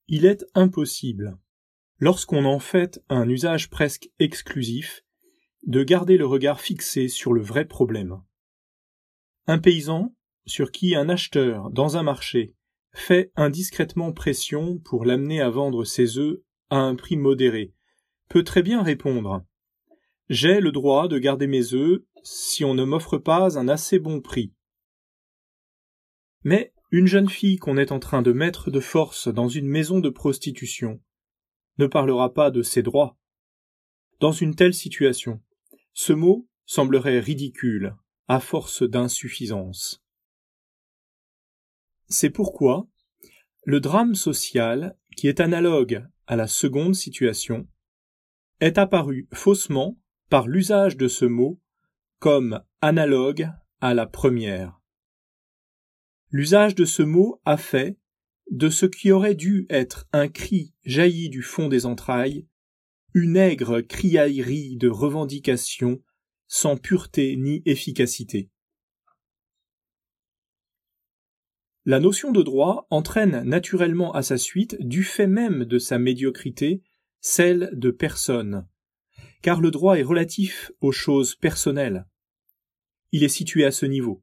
Il est impossible, lorsqu'on en fait un usage presque exclusif, de garder le regard fixé sur le vrai problème. Un paysan, sur qui un acheteur, dans un marché, fait indiscrètement pression pour l'amener à vendre ses œufs à un prix modéré, peut très bien répondre « J'ai le droit de garder mes œufs si on ne m'offre pas un assez bon prix. » Mais une jeune fille qu'on est en train de mettre de force dans une maison de prostitution ne parlera pas de ses droits. Dans une telle situation, ce mot semblerait ridicule, à force d'insuffisance. C'est pourquoi le drame social, qui est analogue à la seconde situation, est apparu faussement par l'usage de ce mot comme analogue à la première. L'usage de ce mot a fait de ce qui aurait dû être un cri jailli du fond des entrailles une aigre criaillerie de revendication sans pureté ni efficacité. La notion de droit entraîne naturellement à sa suite, du fait même de sa médiocrité, celle de personne, car le droit est relatif aux choses personnelles. Il est situé à ce niveau.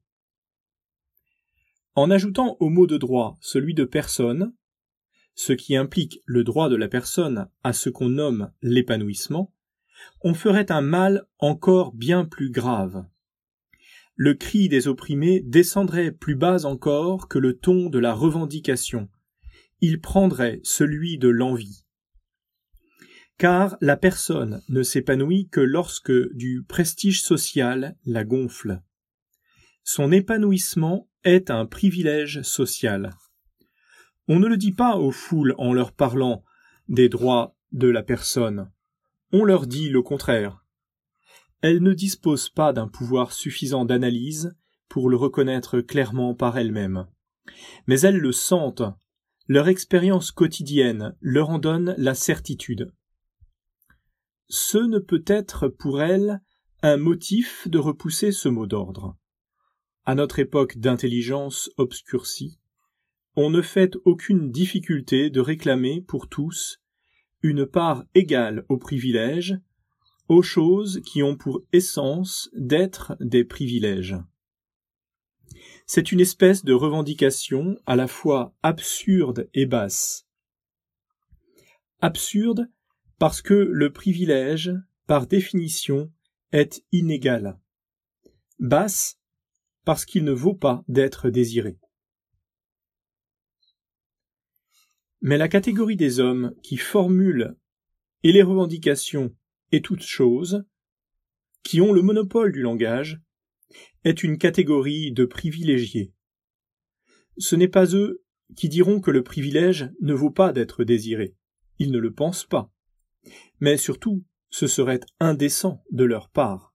En ajoutant au mot de droit celui de personne, ce qui implique le droit de la personne à ce qu'on nomme l'épanouissement, on ferait un mal encore bien plus grave. Le cri des opprimés descendrait plus bas encore que le ton de la revendication. Il prendrait celui de l'envie. Car la personne ne s'épanouit que lorsque du prestige social la gonfle. Son épanouissement est un privilège social. On ne le dit pas aux foules en leur parlant des droits de la personne. On leur dit le contraire. Elles ne disposent pas d'un pouvoir suffisant d'analyse pour le reconnaître clairement par elles-mêmes. Mais elles le sentent. Leur expérience quotidienne leur en donne la certitude. Ce ne peut être pour elles un motif de repousser ce mot d'ordre. À notre époque d'intelligence obscurcie, on ne fait aucune difficulté de réclamer pour tous une part égale aux privilèges, aux choses qui ont pour essence d'être des privilèges. C'est une espèce de revendication à la fois absurde et basse. Absurde parce que le privilège, par définition, est inégal. Basse parce qu'il ne vaut pas d'être désiré. Mais la catégorie des hommes qui formulent et les revendications et toutes choses, qui ont le monopole du langage, est une catégorie de privilégiés. Ce n'est pas eux qui diront que le privilège ne vaut pas d'être désiré. Ils ne le pensent pas. Mais surtout, ce serait indécent de leur part.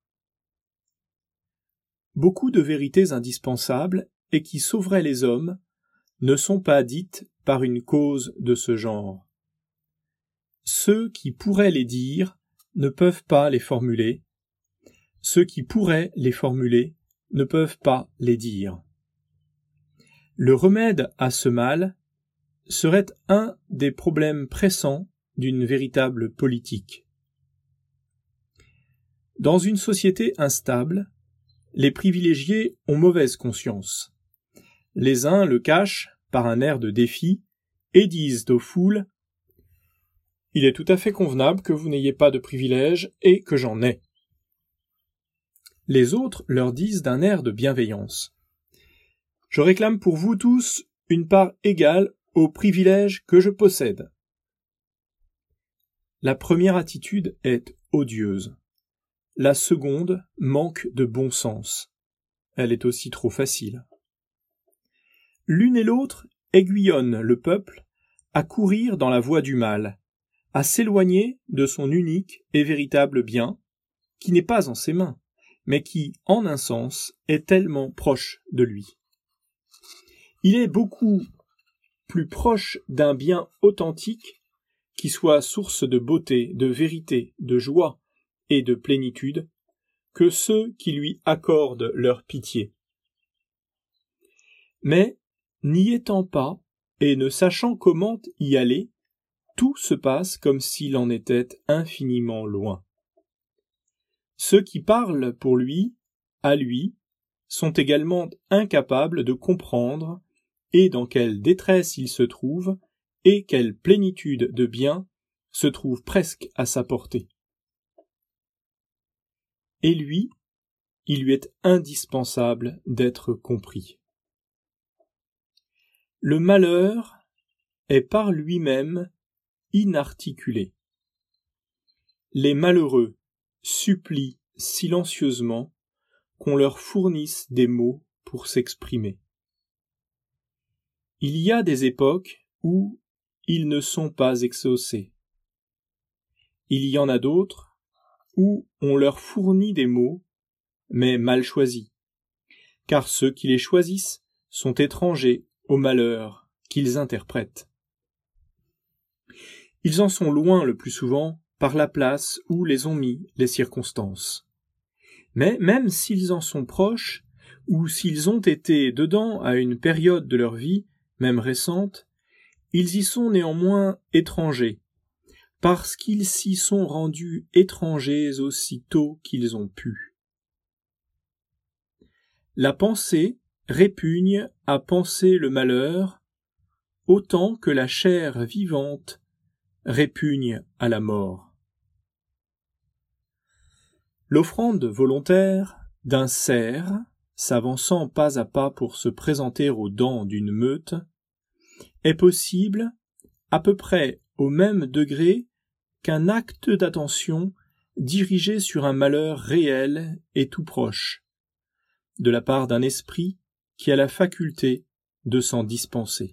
Beaucoup de vérités indispensables et qui sauveraient les hommes ne sont pas dites par une cause de ce genre. Ceux qui pourraient les dire ne peuvent pas les formuler. Ceux qui pourraient les formuler ne peuvent pas les dire. Le remède à ce mal serait un des problèmes pressants d'une véritable politique. Dans une société instable, les privilégiés ont mauvaise conscience. Les uns le cachent par un air de défi et disent aux foules « Il est tout à fait convenable que vous n'ayez pas de privilèges et que j'en ai. » Les autres leur disent d'un air de bienveillance « Je réclame pour vous tous une part égale aux privilèges que je possède. » La première attitude est odieuse. La seconde manque de bon sens. Elle est aussi trop facile. L'une et l'autre aiguillonnent le peuple à courir dans la voie du mal, à s'éloigner de son unique et véritable bien, qui n'est pas en ses mains, mais qui, en un sens, est tellement proche de lui. Il est beaucoup plus proche d'un bien authentique qui soit source de beauté, de vérité, de joie et de plénitude, que ceux qui lui accordent leur pitié. Mais, n'y étant pas, et ne sachant comment y aller, tout se passe comme s'il en était infiniment loin. Ceux qui parlent pour lui, à lui, sont également incapables de comprendre et dans quelle détresse il se trouve et quelle plénitude de bien se trouve presque à sa portée. Et lui, il lui est indispensable d'être compris. Le malheur est par lui-même inarticulé. Les malheureux supplient silencieusement qu'on leur fournisse des mots pour s'exprimer. Il y a des époques où ils ne sont pas exaucés. Il y en a d'autres où on leur fournit des mots, mais mal choisis, car ceux qui les choisissent sont étrangers au malheur qu'ils interprètent. Ils en sont loin le plus souvent par la place où les ont mis les circonstances. Mais même s'ils en sont proches, ou s'ils ont été dedans à une période de leur vie, même récente, ils y sont néanmoins étrangers, parce qu'ils s'y sont rendus étrangers aussitôt qu'ils ont pu. La pensée répugne à penser le malheur, autant que la chair vivante répugne à la mort. L'offrande volontaire d'un cerf, s'avançant pas à pas pour se présenter aux dents d'une meute, est possible à peu près au même degré qu'un acte d'attention dirigé sur un malheur réel et tout proche, de la part d'un esprit qui a la faculté de s'en dispenser.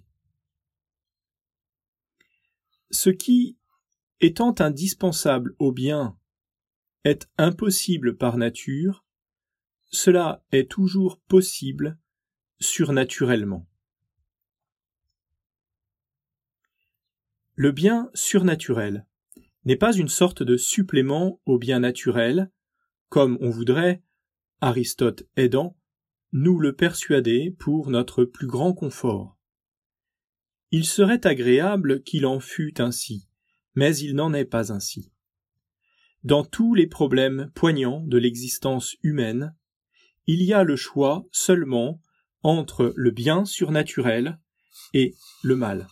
Ce qui, étant indispensable au bien, est impossible par nature, cela est toujours possible surnaturellement. Le bien surnaturel n'est pas une sorte de supplément au bien naturel, comme on voudrait, Aristote aidant, nous le persuader pour notre plus grand confort. Il serait agréable qu'il en fût ainsi, mais il n'en est pas ainsi. Dans tous les problèmes poignants de l'existence humaine, il y a le choix seulement entre le bien surnaturel et le mal.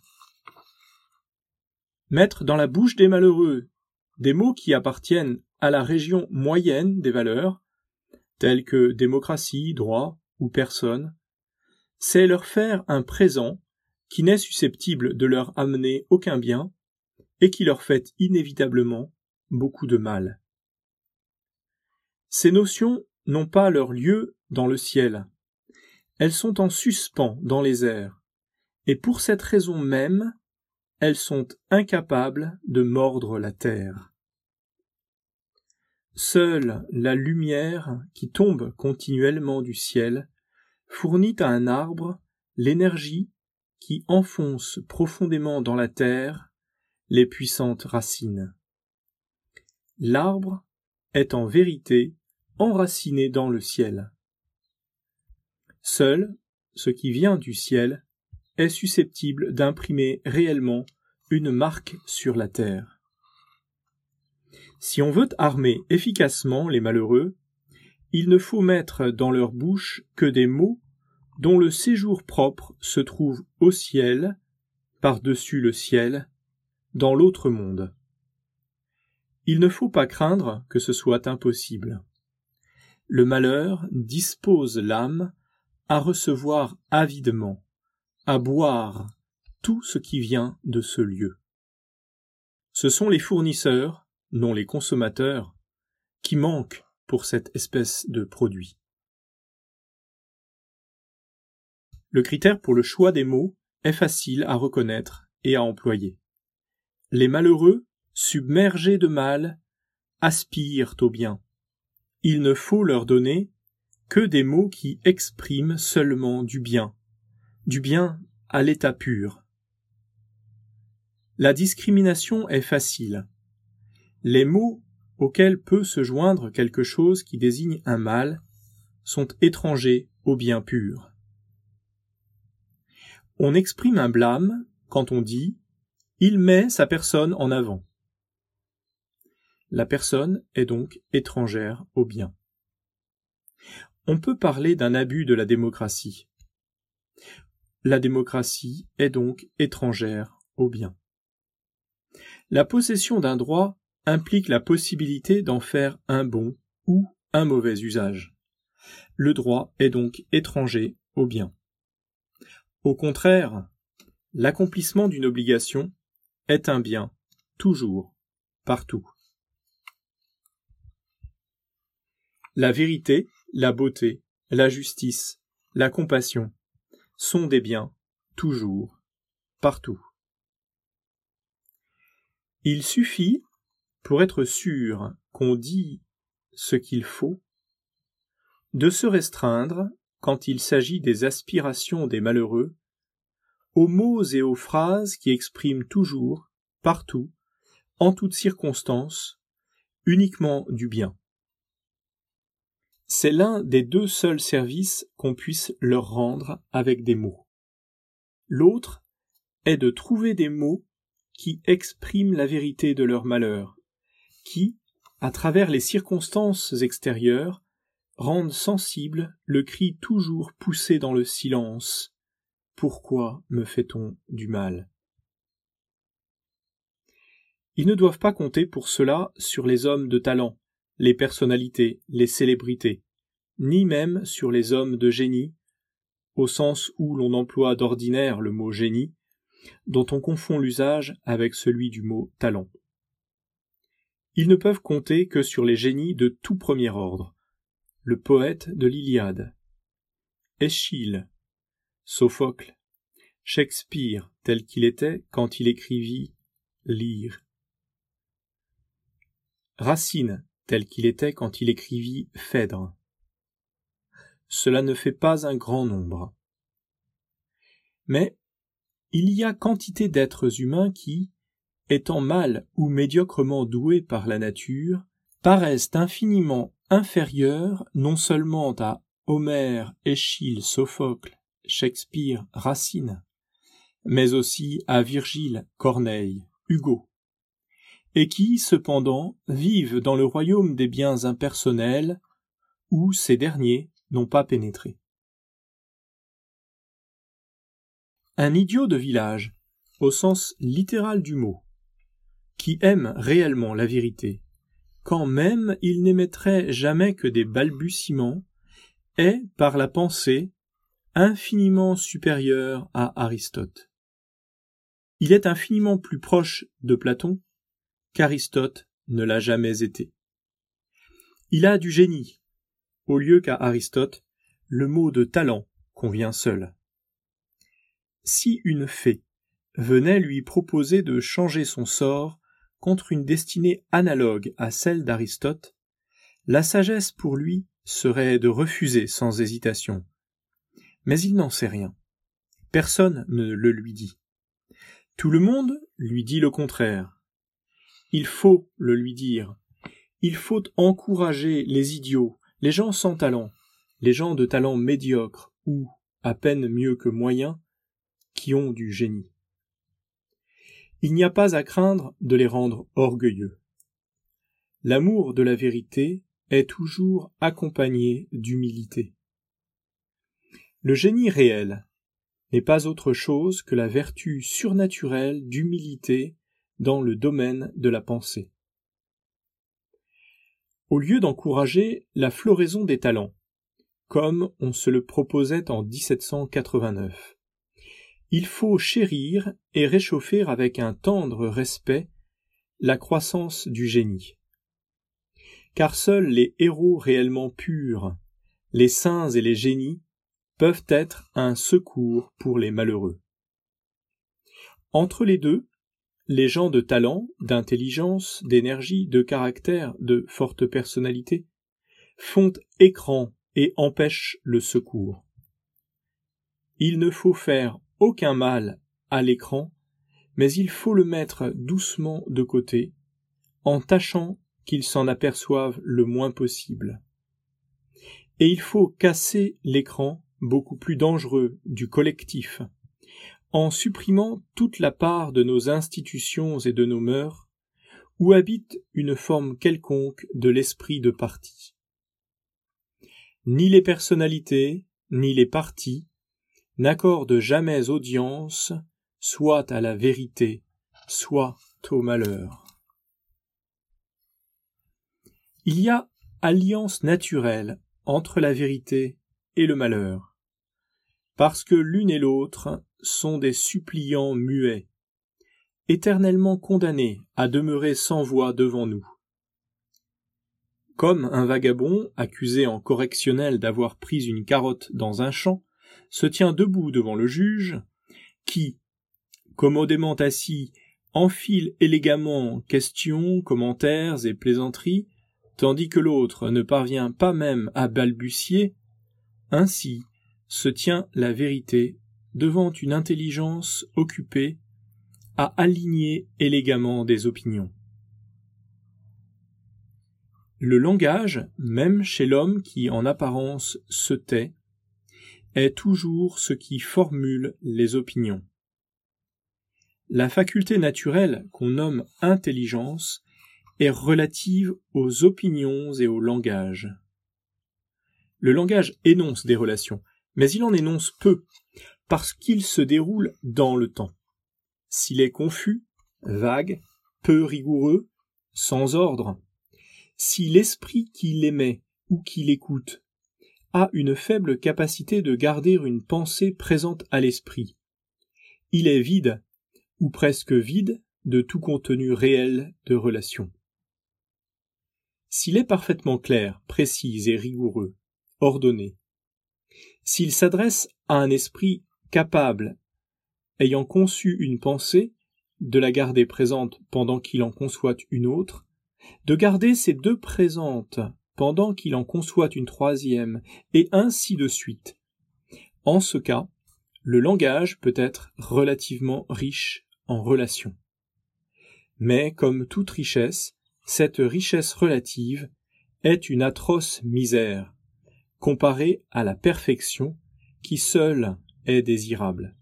Mettre dans la bouche des malheureux des mots qui appartiennent à la région moyenne des valeurs, telles que démocratie, droit ou personne, c'est leur faire un présent qui n'est susceptible de leur amener aucun bien et qui leur fait inévitablement beaucoup de mal. Ces notions n'ont pas leur lieu dans le ciel. Elles sont en suspens dans les airs, et pour cette raison même, elles sont incapables de mordre la terre. Seule la lumière qui tombe continuellement du ciel fournit à un arbre l'énergie qui enfonce profondément dans la terre les puissantes racines. L'arbre est en vérité enraciné dans le ciel. Seul ce qui vient du ciel est susceptible d'imprimer réellement une marque sur la terre. Si on veut armer efficacement les malheureux, il ne faut mettre dans leur bouche que des mots dont le séjour propre se trouve au ciel, par-dessus le ciel, dans l'autre monde. Il ne faut pas craindre que ce soit impossible. Le malheur dispose l'âme à recevoir avidement, à boire tout ce qui vient de ce lieu. Ce sont les fournisseurs, non les consommateurs, qui manquent pour cette espèce de produit. Le critère pour le choix des mots est facile à reconnaître et à employer. Les malheureux, submergés de mal, aspirent au bien. Il ne faut leur donner que des mots qui expriment seulement du bien à l'état pur. La discrimination est facile. Les mots auxquels peut se joindre quelque chose qui désigne un mal sont étrangers au bien pur. On exprime un blâme quand on dit Il met sa personne en avant. La personne est donc étrangère au bien. On peut parler d'un abus de la démocratie. La démocratie est donc étrangère au bien. La possession d'un droit implique la possibilité d'en faire un bon ou un mauvais usage. Le droit est donc étranger au bien. Au contraire, l'accomplissement d'une obligation est un bien, toujours, partout. La vérité, la beauté, la justice, la compassion sont des biens, toujours, partout. Il suffit, pour être sûr qu'on dit ce qu'il faut, de se restreindre, quand il s'agit des aspirations des malheureux, aux mots et aux phrases qui expriment toujours, partout, en toutes circonstances, uniquement du bien. C'est l'un des deux seuls services qu'on puisse leur rendre avec des mots. L'autre est de trouver des mots qui expriment la vérité de leur malheur, qui, à travers les circonstances extérieures, rendent sensible le cri toujours poussé dans le silence. Pourquoi me fait-on du mal? Ils ne doivent pas compter pour cela sur les hommes de talent, les personnalités, les célébrités, ni même sur les hommes de génie, au sens où l'on emploie d'ordinaire le mot génie, dont on confond l'usage avec celui du mot talent. Ils ne peuvent compter que sur les génies de tout premier ordre, le poète de l'Iliade, Eschyle, Sophocle, Shakespeare tel qu'il était quand il écrivit Lyre, Racine tel qu'il était quand il écrivit Phèdre. Cela ne fait pas un grand nombre. Mais il y a quantité d'êtres humains qui, étant mal ou médiocrement doués par la nature, paraissent infiniment inférieurs non seulement à Homère, Eschyle, Sophocle, Shakespeare, Racine, mais aussi à Virgile, Corneille, Hugo, et qui, cependant, vivent dans le royaume des biens impersonnels où ces derniers n'ont pas pénétré. Un idiot de village, au sens littéral du mot, qui aime réellement la vérité, quand même il n'émettrait jamais que des balbutiements, est, par la pensée, infiniment supérieur à Aristote. Il est infiniment plus proche de Platon qu'Aristote ne l'a jamais été. Il a du génie, au lieu qu'à Aristote, le mot de talent convient seul. Si une fée venait lui proposer de changer son sort contre une destinée analogue à celle d'Aristote, la sagesse pour lui serait de refuser sans hésitation. Mais il n'en sait rien. Personne ne le lui dit. Tout le monde lui dit le contraire. Il faut le lui dire. Il faut encourager les idiots, les gens sans talent, les gens de talent médiocre ou, à peine mieux que moyen, qui ont du génie. Il n'y a pas à craindre de les rendre orgueilleux. L'amour de la vérité est toujours accompagné d'humilité. Le génie réel n'est pas autre chose que la vertu surnaturelle d'humilité dans le domaine de la pensée. Au lieu d'encourager la floraison des talents, comme on se le proposait en 1789, il faut chérir et réchauffer avec un tendre respect la croissance du génie. Car seuls les héros réellement purs, les saints et les génies, peuvent être un secours pour les malheureux. Entre les deux, les gens de talent, d'intelligence, d'énergie, de caractère, de forte personnalité, font écran et empêchent le secours. Il ne faut faire aucun mal à l'écran, mais il faut le mettre doucement de côté, en tâchant qu'il s'en aperçoive le moins possible. Et il faut casser l'écran beaucoup plus dangereux du collectif, en supprimant toute la part de nos institutions et de nos mœurs, où habite une forme quelconque de l'esprit de parti. Ni les personnalités, ni les partis n'accordent jamais audience, soit à la vérité, soit au malheur. Il y a alliance naturelle entre la vérité et le malheur, parce que l'une et l'autre sont des suppliants muets, éternellement condamnés à demeurer sans voix devant nous. Comme un vagabond, accusé en correctionnel d'avoir pris une carotte dans un champ, se tient debout devant le juge, qui, commodément assis, enfile élégamment questions, commentaires et plaisanteries, tandis que l'autre ne parvient pas même à balbutier, ainsi se tient la vérité devant une intelligence occupée à aligner élégamment des opinions. Le langage, même chez l'homme qui en apparence se tait, est toujours ce qui formule les opinions. La faculté naturelle qu'on nomme intelligence est relative aux opinions et au langage. Le langage énonce des relations, mais il en énonce peu, parce qu'il se déroule dans le temps. S'il est confus, vague, peu rigoureux, sans ordre, si l'esprit qui l'émet ou qui l'écoute a une faible capacité de garder une pensée présente à l'esprit, il est vide, ou presque vide, de tout contenu réel de relation. S'il est parfaitement clair, précis et rigoureux, ordonné, s'il s'adresse à un esprit capable, ayant conçu une pensée, de la garder présente pendant qu'il en conçoit une autre, de garder ces deux présentes pendant qu'il en conçoit une troisième, et ainsi de suite. En ce cas, le langage peut être relativement riche en relations. Mais, comme toute richesse, cette richesse relative est une atroce misère, comparée à la perfection qui seule est désirable.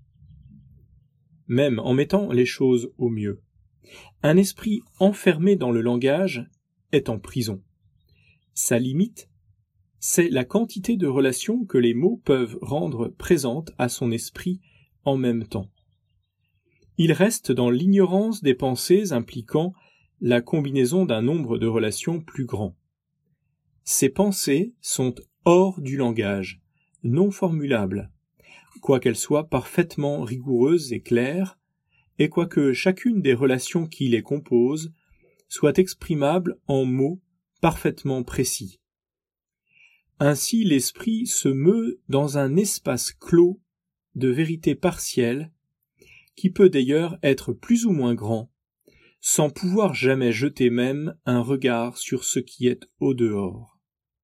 Même en mettant les choses au mieux, un esprit enfermé dans le langage est en prison. Sa limite, c'est la quantité de relations que les mots peuvent rendre présentes à son esprit en même temps. Il reste dans l'ignorance des pensées impliquant la combinaison d'un nombre de relations plus grand. Ces pensées sont hors du langage, non formulables, quoiqu'elles soient parfaitement rigoureuses et claires, et quoique chacune des relations qui les composent soit exprimable en mots parfaitement précis. Ainsi l'esprit se meut dans un espace clos de vérité partielle, qui peut d'ailleurs être plus ou moins grand, sans pouvoir jamais jeter même un regard sur ce qui est au dehors.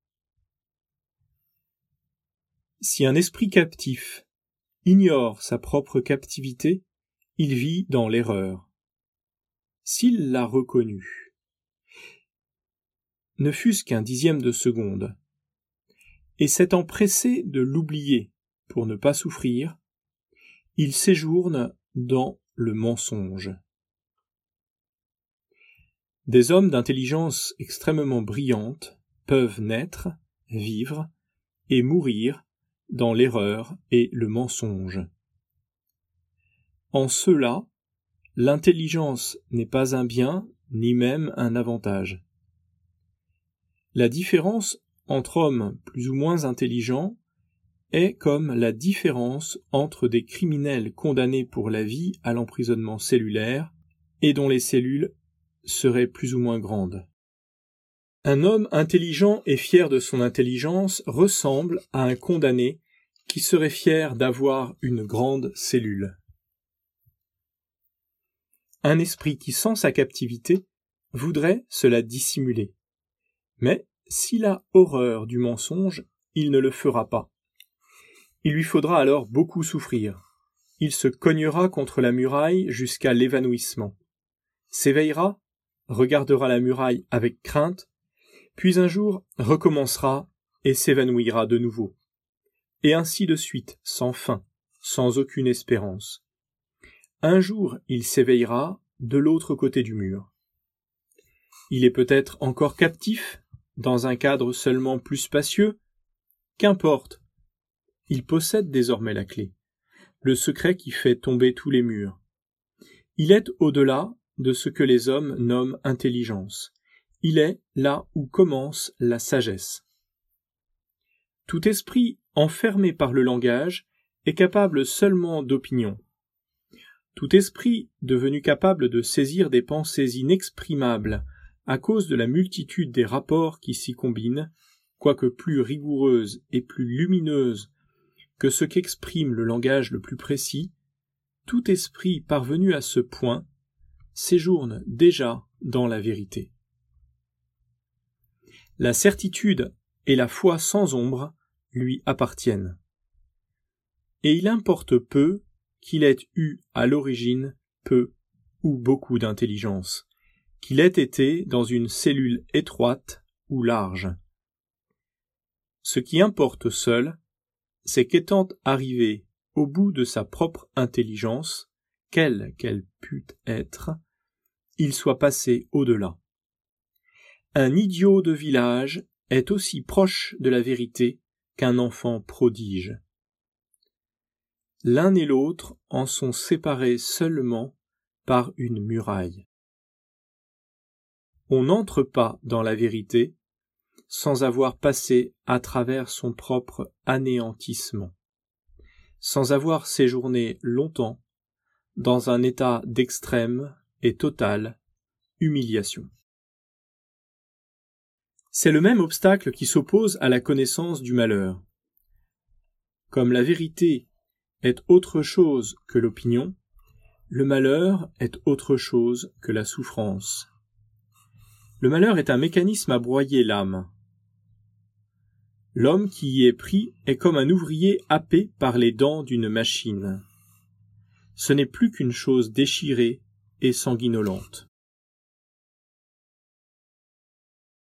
Si un esprit captif ignore sa propre captivité, il vit dans l'erreur. S'il l'a reconnue, ne fût-ce qu'un dixième de seconde, et s'étant pressé de l'oublier pour ne pas souffrir, il séjourne dans le mensonge. Des hommes d'intelligence extrêmement brillante peuvent naître, vivre et mourir dans l'erreur et le mensonge. En cela, l'intelligence n'est pas un bien, ni même un avantage. La différence entre hommes plus ou moins intelligents est comme la différence entre des criminels condamnés pour la vie à l'emprisonnement cellulaire et dont les cellules seraient plus ou moins grandes. Un homme intelligent et fier de son intelligence ressemble à un condamné qui serait fier d'avoir une grande cellule. Un esprit qui sent sa captivité voudrait se la dissimuler. Mais s'il a horreur du mensonge, il ne le fera pas. Il lui faudra alors beaucoup souffrir. Il se cognera contre la muraille jusqu'à l'évanouissement. S'éveillera, regardera la muraille avec crainte, puis un jour recommencera et s'évanouira de nouveau. Et ainsi de suite, sans fin, sans aucune espérance. Un jour il s'éveillera de l'autre côté du mur. Il est peut-être encore captif, dans un cadre seulement plus spacieux. Qu'importe, il possède désormais la clé, le secret qui fait tomber tous les murs. Il est au-delà de ce que les hommes nomment intelligence. Il est là où commence la sagesse. Tout esprit enfermé par le langage est capable seulement d'opinion. Tout esprit devenu capable de saisir des pensées inexprimables à cause de la multitude des rapports qui s'y combinent, quoique plus rigoureuses et plus lumineuses que ce qu'exprime le langage le plus précis, tout esprit parvenu à ce point séjourne déjà dans la vérité. La certitude et la foi sans ombre lui appartiennent. Et il importe peu qu'il ait eu à l'origine peu ou beaucoup d'intelligence, qu'il ait été dans une cellule étroite ou large. Ce qui importe seul, c'est qu'étant arrivé au bout de sa propre intelligence, quelle qu'elle pût être, il soit passé au-delà. Un idiot de village est aussi proche de la vérité qu'un enfant prodige. L'un et l'autre en sont séparés seulement par une muraille. On n'entre pas dans la vérité sans avoir passé à travers son propre anéantissement, sans avoir séjourné longtemps dans un état d'extrême et totale humiliation. C'est le même obstacle qui s'oppose à la connaissance du malheur. Comme la vérité est autre chose que l'opinion, le malheur est autre chose que la souffrance. Le malheur est un mécanisme à broyer l'âme. L'homme qui y est pris est comme un ouvrier happé par les dents d'une machine. Ce n'est plus qu'une chose déchirée et sanguinolente.